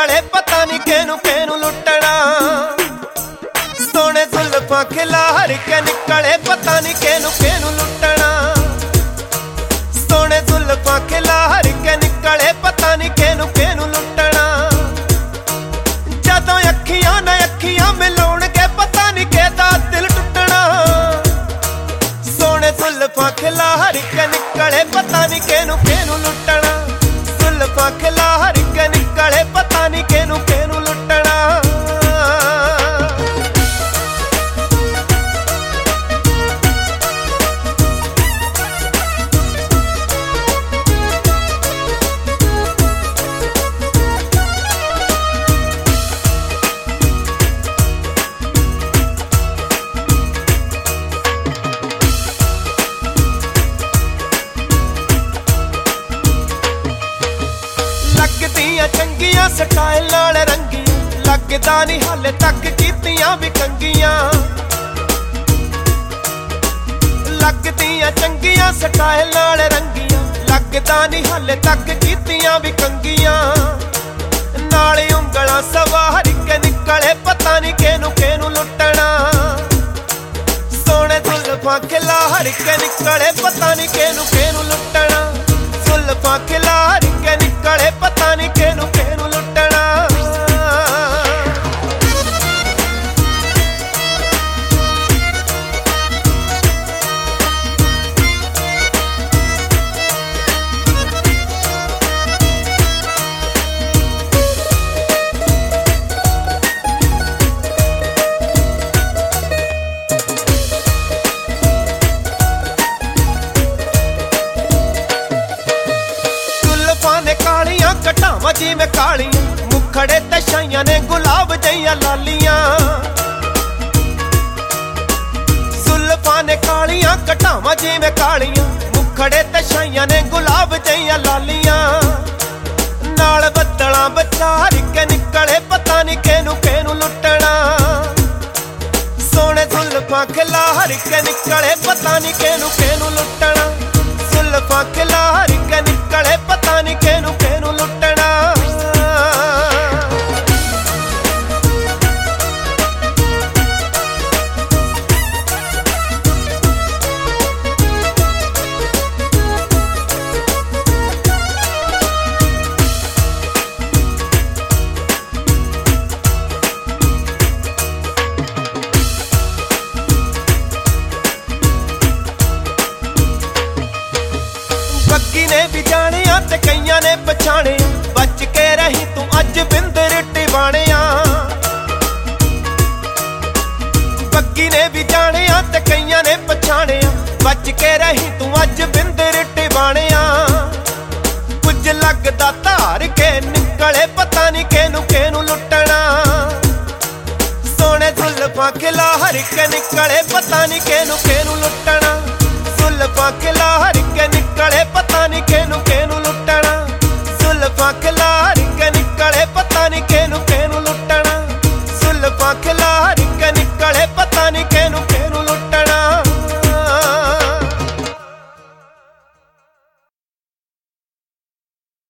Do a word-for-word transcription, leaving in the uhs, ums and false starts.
निकले पता नहीं केनू केनू लुटना। सोने जुल्फां खिलार के निकले पता नहीं केनू केनू लुटना। सोने जुल्फां खिलार के निकले पता नहीं केनू केनू लुटना। जदों अखियां ना अखियां मिलाउणगे पता नहीं केदा दिल टुटना। सोने जुल्फां खिलार के निकले पता नहीं केनू केनू लुटना। जुल्फां खिलार के निकले पता नहीं केनू केनू लुटना। लगदियां चंगियां स्टाइल नाल रंगियां, लगदा नहीं हाले तक कीतियां भी कंगियां। लगदियां चंगियां स्टाइल नाल रंगियां, लगदा नहीं हाले तक कीतियां भी कंगियां। नाल उंगलां सवार के निकले पता नहीं केनू केनू लुटना। सोने जुल्फां खिलार के निकले पता नहीं केनू केनू लुटना। जुल्फां खिलार के निकले पता नहीं केनू केनू लुटना। कालियां घटावां जिवें कालियां, मुखड़े ते छाइयां ने गुलाब जिहियां लालियां। जुल्फां ने कालियां घटावां जिवें कालियां, मुखड़े ते छाइयां ने गुलाब जिहियां लालियां। नाल बदलां विचार के निकले पता नहीं केनू केनू लुटना। सोने जुल्फां खिलार के निकले पता नहीं केनू केनू लुटना। जुल्फां खिलार के निकले पता नहीं केनू केनू लुटना। बग्गी ने भी जानिया ते कईयां ने पछाणिया, बच के रही तू अज बिंदर टिवाणिया। बग्गी ने भी जानिया ते कईयां ने पछाणिया, बच के रही तू अज बिंदर टिवाणिया। कुछ लगदा धार के निकले पता नहीं केनू केनू लुटना। सोने जुल्फां खिलार के निकले पता नहीं केनू केनू लुटना। जुल्फां खिलार के निकले पता नहीं केनू केनू लुटना। जुल्फां खिलार के निकले पता नहीं केनू केनू लुटना। जुल्फां खिलार